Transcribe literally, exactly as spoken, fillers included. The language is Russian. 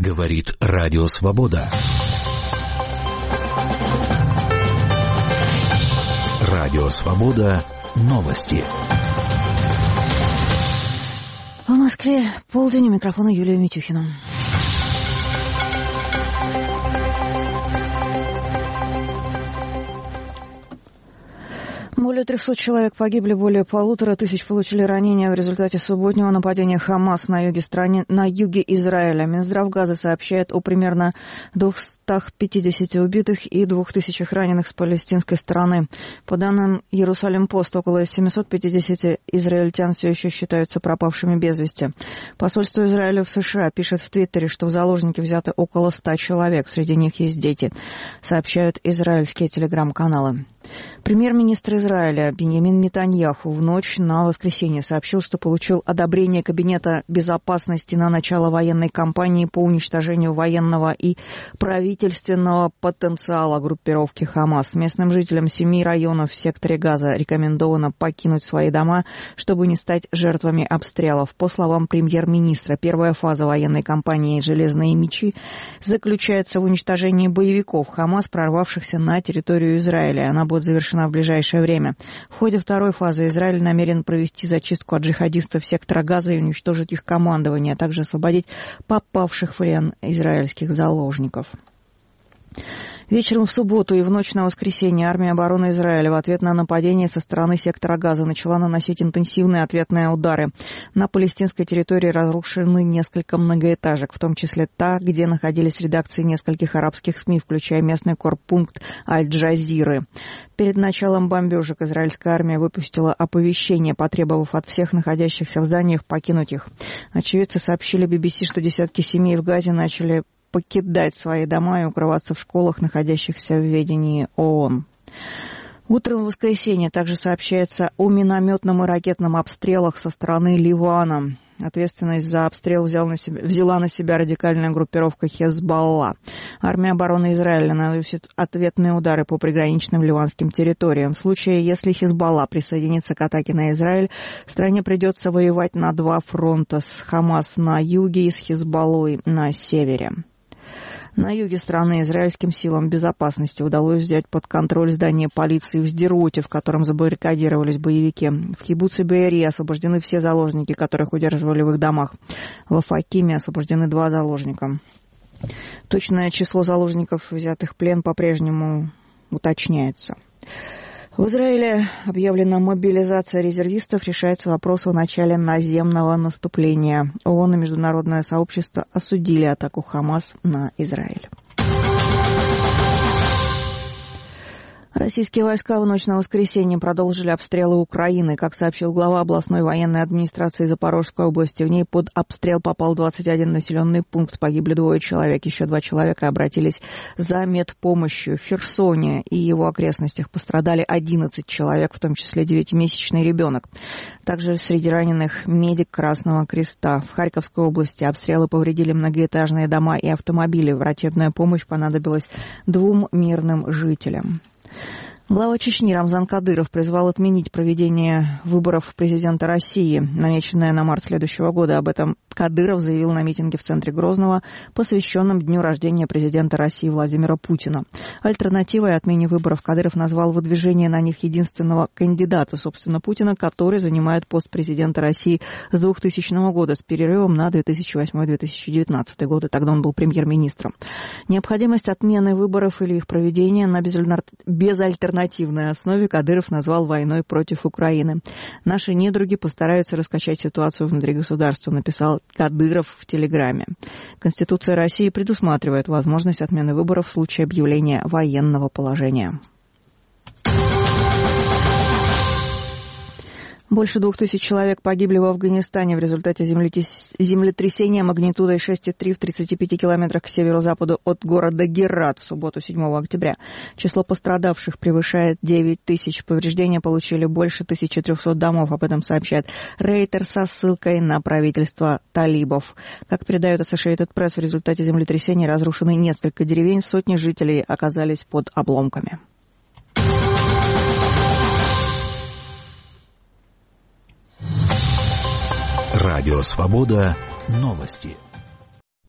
Говорит Радио Свобода. Радио Свобода. Новости. В Москве полдень, у микрофона Юлия Митюхина. Более трехсот человек погибли, более полутора тысяч получили ранения в результате субботнего нападения ХАМАС на юге страны, на юге Израиля. Минздрав Газы сообщает о примерно двухстах пятидесяти убитых и двух тысячах раненых с палестинской стороны. По данным Иерусалим-Пост, около семисот пятидесяти израильтян все еще считаются пропавшими без вести. Посольство Израиля в США пишет в Твиттере, что в заложники взято около ста человек, среди них есть дети, сообщают израильские телеграм-каналы. Премьер-министр Израиля Биньямин Нетаньяху в ночь на воскресенье сообщил, что получил одобрение Кабинета безопасности на начало военной кампании по уничтожению военного и правительственного потенциала группировки ХАМАС. Местным жителям семи районов в секторе Газа рекомендовано покинуть свои дома, чтобы не стать жертвами обстрелов. По словам премьер-министра, первая фаза военной кампании «Железные мечи» заключается в уничтожении боевиков ХАМАС, прорвавшихся на территорию Израиля. Она будет завершена в ближайшее время. В ходе второй фазы Израиль намерен провести зачистку от джихадистов сектора Газа и уничтожить их командование, а также освободить попавших в плен израильских заложников. Вечером в субботу и в ночь на воскресенье армия обороны Израиля в ответ на нападение со стороны сектора Газа начала наносить интенсивные ответные удары. На палестинской территории разрушены несколько многоэтажек, в том числе та, где находились редакции нескольких арабских СМИ, включая местный корпункт Аль-Джазиры. Перед началом бомбежек израильская армия выпустила оповещение, потребовав от всех находящихся в зданиях покинуть их. Очевидцы сообщили би би си, что десятки семей в Газе начали покидать свои дома и укрываться в школах, находящихся в ведении ООН. Утром в воскресенье также сообщается о минометном и ракетном обстрелах со стороны Ливана. Ответственность за обстрел взял на себя, взяла на себя радикальная группировка Хезболла. Армия обороны Израиля наносит ответные удары по приграничным ливанским территориям. В случае, если Хезболла присоединится к атаке на Израиль, стране придется воевать на два фронта: с ХАМАС на юге и с Хезболлой на севере. На юге страны израильским силам безопасности удалось взять под контроль здание полиции в Сдероте, в котором забаррикадировались боевики. В кибуце Беэри освобождены все заложники, которых удерживали в их домах. В Афакиме освобождены два заложника. Точное число заложников, взятых в плен, по-прежнему уточняется. В Израиле объявлена мобилизация резервистов, решается вопрос о начале наземного наступления. ООН и международное сообщество осудили атаку ХАМАС на Израиль. Российские войска в ночь на воскресенье продолжили обстрелы Украины. Как сообщил глава областной военной администрации Запорожской области, в ней под обстрел попал двадцать один населенный пункт. Погибли двое человек. Еще два человека обратились за медпомощью. В Херсоне и его окрестностях пострадали одиннадцать человек, в том числе девятимесячный ребенок. Также среди раненых медик Красного Креста. В Харьковской области обстрелы повредили многоэтажные дома и автомобили. Врачебная помощь понадобилась двум мирным жителям. Глава Чечни Рамзан Кадыров призвал отменить проведение выборов президента России, намеченное на март следующего года. Об этом Кадыров заявил на митинге в центре Грозного, посвященном дню рождения президента России Владимира Путина. Альтернативой отмене выборов Кадыров назвал выдвижение на них единственного кандидата, собственно, Путина, который занимает пост президента России с двухтысячного года, с перерывом на две тысячи восьмой - две тысячи девятнадцатый годы. Тогда он был премьер-министром. Необходимость отмены выборов или их проведения на безальтернативной альтернативной основе Кадыров назвал войной против Украины. Наши недруги постараются раскачать ситуацию внутри государства, написал Кадыров в Телеграме. Конституция России предусматривает возможность отмены выборов в случае объявления военного положения. Больше двух тысяч человек погибли в Афганистане в результате землетрясения магнитудой шесть и три в тридцати пяти километрах к северо-западу от города Герат в субботу седьмого октября. Число пострадавших превышает девять тысяч. Повреждения получили больше тысячи трехсот домов. Об этом сообщает Рейтер со ссылкой на правительство талибов. Как передает Associated Press, в результате землетрясения разрушены несколько деревень, сотни жителей оказались под обломками. Радио Свобода. Новости.